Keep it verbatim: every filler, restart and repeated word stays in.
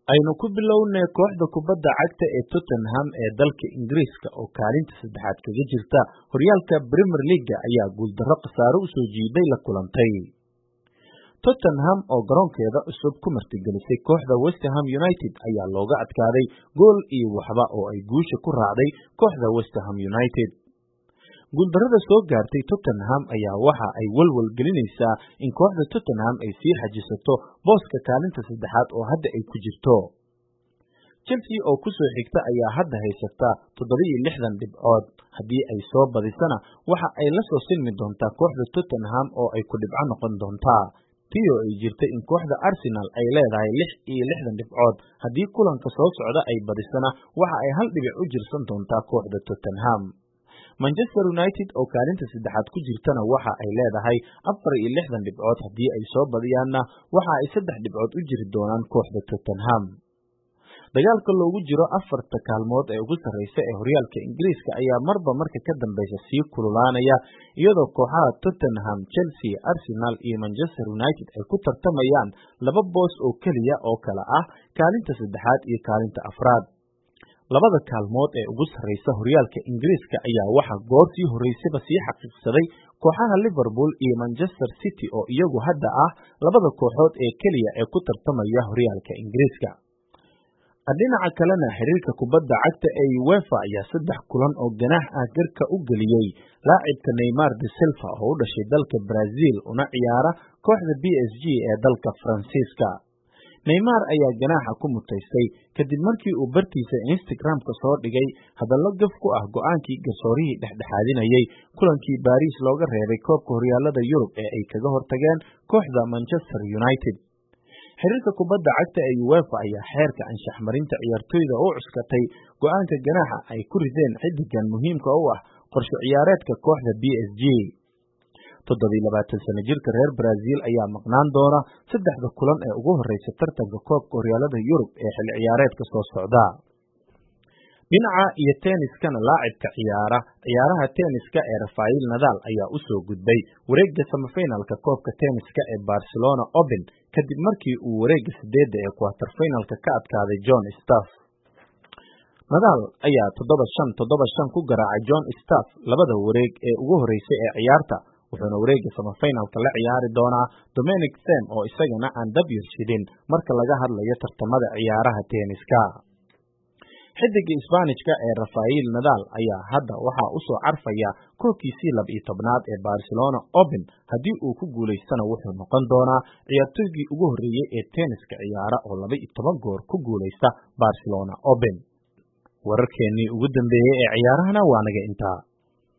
aynu ku bilownay kooxda kubadda cagta ee Tottenham ee dalka Ingiriiska oo kaalinta saddexaad kaga jirta horyaalka Premier League ayaa guuldarro khasaare u soo jiiday la kulantay. Tottenham oo garoonkeeda cusub ku martigelisay kooxda West Ham United ayaa looga adkaaday gool iyo waxba oo ay guusha ku raacday kooxda West Ham United. guuldarrada soo gaartay Tottenham ayaa waxa ay walwal gelinaysaa in kooxda Tottenham ay sii xajisato booska kaalinta saddexaad oo hadda ay ku jirto. Chelsea oo ku soo xigta ayaa hadda haysata toddoba iyo lixdan dhibcood, haddii ay soo badisana waxa ay la soo silmi doontaa kooxda Tottenham oo ay ku dhibco noqon doontaa. Tiyo ay jirta in kooxda Arsenal ay leedahay lix iyo lixdan dhibcood, haddii kulanka soo socda ay badisana waxa ay hal dhibic u jirsan doontaa kooxda Tottenham. Manchester United oo kaalinta saddexaad ku jirtana waxa ay leedahay afar iyo lixdan dhibcood, haddii ay soo badiyaanna waxa ay saddex dhibcood u jiri doonaan kooxda Tottenham. Dagaalka loogu jiro afarta kaalmood ee ugu sarreysa ee horyaalka Ingiriiska ayaa marba marka ka dambeysa sii kululaanaya, iyadoo kooxaha Tottenham, Chelsea, Arsenal iyo Manchester United ay ku tartamayaan laba boos oo keliya oo kala ah kaalinta saddexaad iyo kaalinta afraad. labada kaalmood ee ugu sarreysa horyaalka Ingiriiska ayaa waxa goor sii horeysaba sii xaqiiqsaday kooxaha Liverpool iyo Manchester City oo iyagu hadda ah labada kooxood ee keliya ee ku tartamaya horyaalka Ingiriiska. dhinaca kalena xiriirka kubadda cagta ee UEFA ayaa saddex kulan oo ganaax ah garka u geliyey laacibka Neymar da Silva oo u dhashay dalka Brazil una ciyaara kooxda P S G ee dalka Faransiiska. Neymar ayaa ganaaxa ku mutaystay kadib markii uu bartiisa Instagram-ka soo dhigay hadallo gaf ku ah go'aankii garsoorihii dhexdhexaadinayay kulankii Paris looga reebay koobka horyaalada Yurub ee ay kaga hortageen kooxda Manchester United. xiriirka kubadda cagta ee UEFA ayaa xeerka anshax marinta ciyaartoyda u cuskatay go'aanka ganaaxa ay ku rideen xiddigan muhiimka u ah qorshe ciyaareedka kooxda P S G. toddoba iyo labaatan sano jirka reer Brazil ayaa maqnaan doona saddexda kulan ee ugu horeysa tartanka koobka horyaalada Yurub ee xilli ciyaareedka soo socda. dhinaca iyo tenniskana laacibka ciyaara ciyaaraha tenniska ee Rafael Nadal ayaa u soo gudbay wareegga semifinalka koobka tenniska ee Barcelona Open kadib markii uu wareegga sideedda ee quarter finalka ka adkaaday John Staff. Nadal ayaa toddoba shan toddoba shan ku garaacay John Staff labada wareeg ee ugu horeysay ee ciyaarta, wuxuuna wareegga semifinalka la ciyaari doonaa Dominic Thiem oo isagana aan dab yarshidin marka laga hadlayo tartamada ciyaaraha tenniska. xiddiga Isbaanishka ee Rafael Nadal ayaa hadda waxa uu soo carfaya koobkiisii laba iyo tobnaad ee Barcelona Open, haddii uu ku guuleystana wuxuu noqon doonaa ciyaartoygii ugu horreeyay ee tenniska ciyaara oo laba iyo toban goor ku guuleysta Barcelona Open. wararkeennii ugu dambeeyay ee ciyaarahana waa naga intaa.